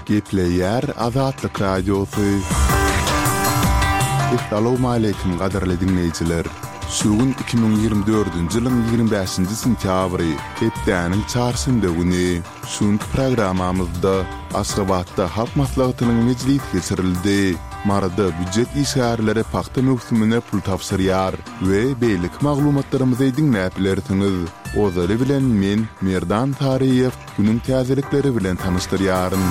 Gepleyer Azatlyk Radiosu. Assalamu alaykum gaderli dinleyijiler. Şugun 2024-nji ýylyň 25-nji sentýabry, hepdäniň çarşymby güni. Şuňky programamyzda Aşgabatda halk maslahatynyň mejlisi geçirildi. Marada büdjet işgärleri paxta möhsümine pul tapşyrýar we beýlik maglumatlarymyzy dinläp bilersiňiz. Ozary bilen men Merdan Tariýew günüň täzelikleri bilen tanıştyrýaryn.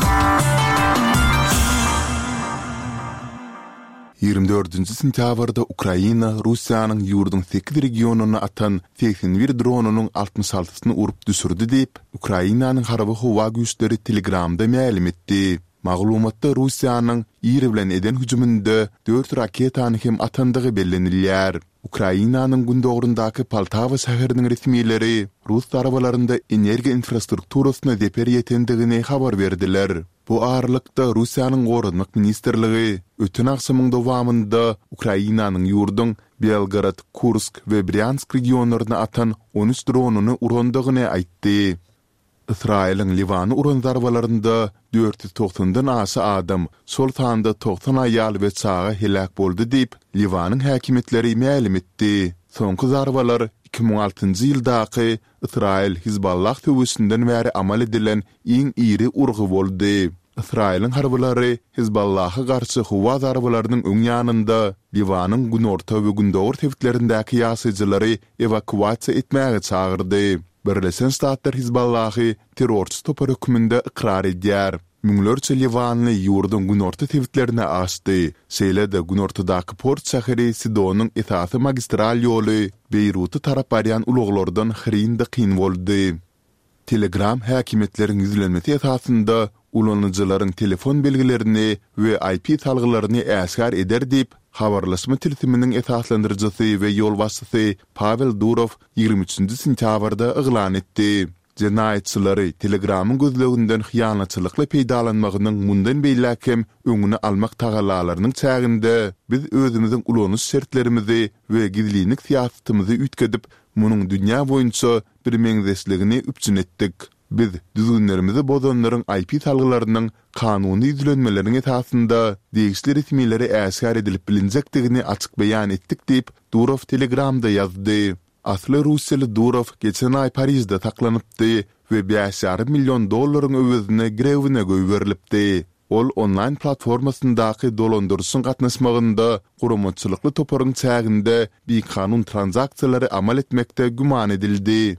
24-nji sentýabrda Ukraina Russiýanyň ýurdun 8 regionuny atan 81 dronunyň 66-syny urup düşürdi diýip Ukrainanyň haraby howa güýçleri Telegramda ma'lum etdi. Maglumatda Russiýanyň ýeri bilen eden hüjüminde 4 raketany hem atandygy bellenilýär. Ukrainanyň gündogrundaky Poltava şäheriniň resmiýetleri Rus arabalarynda energiýa infrastrukturasyna zeper ýetendigini habar berdiler. Bu aralykda Russiýanyň Gorunmak ministrligi ötün akşamyň dowamında Ukrainanyň ýurdun Belgrad, Kursk we Bryansk regionlaryna atan 13 dronuny urandygyny aýtdy. İsrail'in Livan'ı uran zarbalarında 490'dan aşy adam, sol tanda 90 aýal we çağa helak boldy diýip Livan'ın häkimetleri ma'lum etdi. Soňky zarbalar 2006-njy ýyldaky Israil Hizballah töwüsünden bäri amal edilen iň iri urgy boldy. İsrail'in harbylary Hizballaha garşy howa zarbalarynyň öň ýanynda Livan'ın günorta we gündogor tewitlerindäki ýaşaýjylary evakuasiýa etmäge çagyrdy. Birleşen Ştatlar Hizballahy terrorçy topar hökmünde ikrar edýär. Müňlerçe Livanly ýurdun günorta tewitlerine açdy. Şeýle-de günortadaky port şäheri Sidonyň esasy magistral ýoly Beyruty tarap barýan uluglardan hirinde kyn boldy. Telegram häkimetleriň ýüzlenmesi esasında ulanıcılaryň telefon belgilerini we IP salgylaryny äsgär eder diýip habarlaşma tilsiminiň esaslandyrjysy we ýolbaşçysy Pavel Durov 23-nji sentýabrda eglan etdi. Jenaýetçilary Telegramyň gözleginden hyýanatçylykla peýdalanmagynyň mundan beýläkem öňüne almak tagalalarynyň çäginde biz özümiziň ulanyş şertlerimizi we gizlilik siýasatymyzy ütkedip munyň dünýä boýunça bir meňzesligini üpçün etdik. Biz düzgünlerimizi bozanlaryň IP salgylarynyň kanuny ýüzlenmelerine esasında degişli resmiýetleri äsgär edilip bilinjekdigini açyk beýan etdik diýip Durov Telegramda ýazdy. Asly Russiýaly Durov geçen ay Parisde taklanypdy we $5,5 milyon öwezine grewine göýberilipdi. Ol online platformasyndaky dolandyrşyň gatnaşmagynda guramaçylykly toparyň çäginde bir kanun transaksiýalary amal etmekde güman edildi.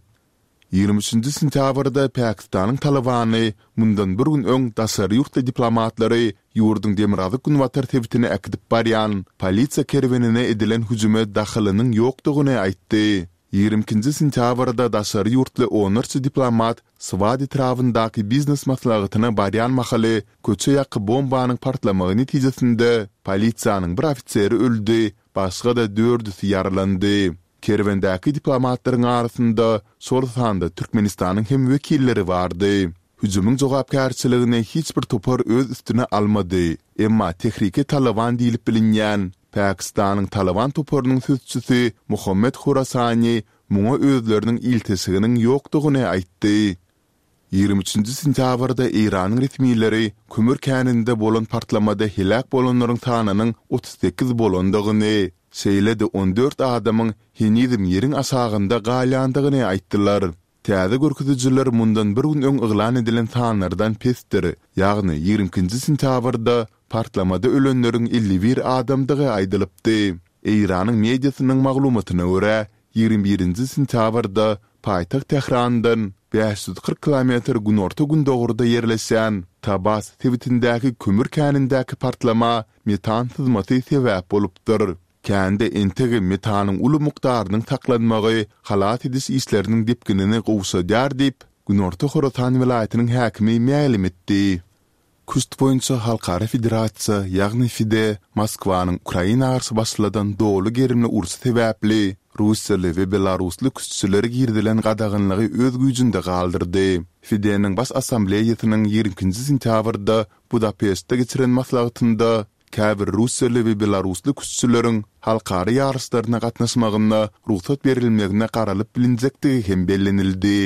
23-nji sentýabrda Pakistanyň Talabany mundan bir gün öň daşary ýurtda diplomatlary ýurdun demirazy kunwatar tewitini äkidip barýan polisiýa kerwenine edilen hüjüme daxylynyň ýokdugyny aýtdy. 22-nji sentýabrda daşary ýurtly 14 diplomat Swat etrafyndaky biznes maslahatyna barýan mahaly köçe ýaky bombanyň partlamagy netijesinde polisiýanyň bir ofiseri öldü, başga da 4 ýaralandy. Kerwendäki diplomatlaryň arasynda Sorhanda Türkmenistanyň hem wekilleri bardy. Hüjümüň jogapkärçiligini hiç bir topar öz üstüne almady. Emma tehrike Taliban diýilip bilinýän Pakistanyň Taliban toparynyň sözçüsi Muhammed Khurasani muňa özleriniň iltisiginiň ýokdugyny aýtdy. 23-nji sentýabrda Iranyň resmiýetleri kömür käninde bolan partlamada helak bolanlaryň sanynyň 38 bolandygyny, şeýle-de 14 adamyň henizim ýeriň aşagynda galyandygyny aýtdylar. Täze görkezijler mundan bir gün öň eglan edilen sanlardan pesdir. Ýagny 22-nji sentýabrda partlamada ölenleriň 51 adamdygy aýdylypdy. Iranyň mediasynyň maglumatyna görä 21-nji sentýabrda paýtagt Tehrandan 540 kilometr günorta gündogurda ýerleşen Tabas tewitindäki kömür känindäki partlama metan syzmasy sebäp bolupdyr. Kände entegi metanyň uly mukdarynyň taklanmagy halat edis işleriniň dipkinini gowşadýar diýip Günorta Horatan vilayatynyň häkimi ma'lum etdi. Kust boýunça Halkara Federasiýa, ýagny FIDE, Moskwanyň Ukraina arsy başladan dolu gerimli ursy sebäpli Russiýaly we Belarusly küççüleri girdilen gadagynlygy öz güýjünde galdyrdy. FIDE-niň bas assambleýasynyň 20-nji sentýabrda Budapestde geçiren maslahatynda käbir Russiýaly we Belarusly küççüleriň halkary ýarışlaryna gatnaşmagyna ruhsat berilmegine garalyp bilinjekdigi hem bellenildi.